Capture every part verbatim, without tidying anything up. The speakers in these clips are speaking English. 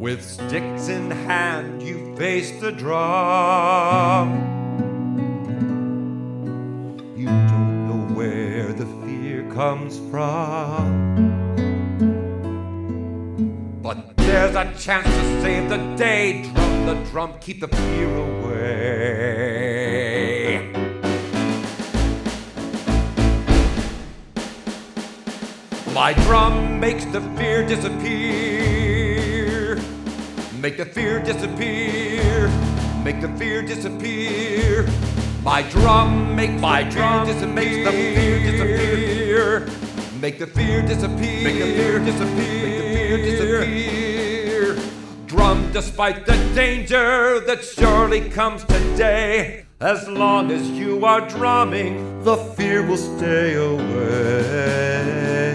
With sticks in hand, you face the drum. You don't know where the fear comes from, but there's a chance to save the day. Drum the drum, keep the fear away. My drum makes the fear disappear. Make the fear disappear. Make the fear disappear. My drum makes my drum disappear. Makes the fear disappear. Make the fear disappear. Make the fear disappear. Make the fear disappear. Drum despite the danger that surely comes today. As long as you are drumming, the fear will stay away.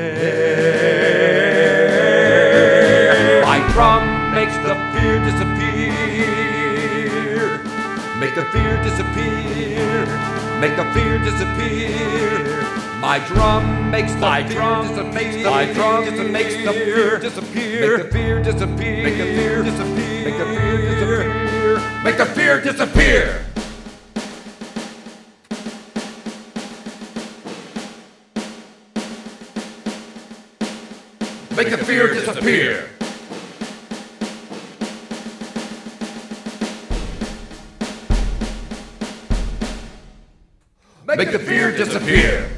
My drum makes the fear disappear. Make the fear disappear. Make the fear disappear. My drum makes the my drum disappear. My drum makes the fear disappear. Make the fear disappear. Make the fear disappear. Make the fear disappear. Make the fear disappear. Make the fear disappear. Make the fear disappear.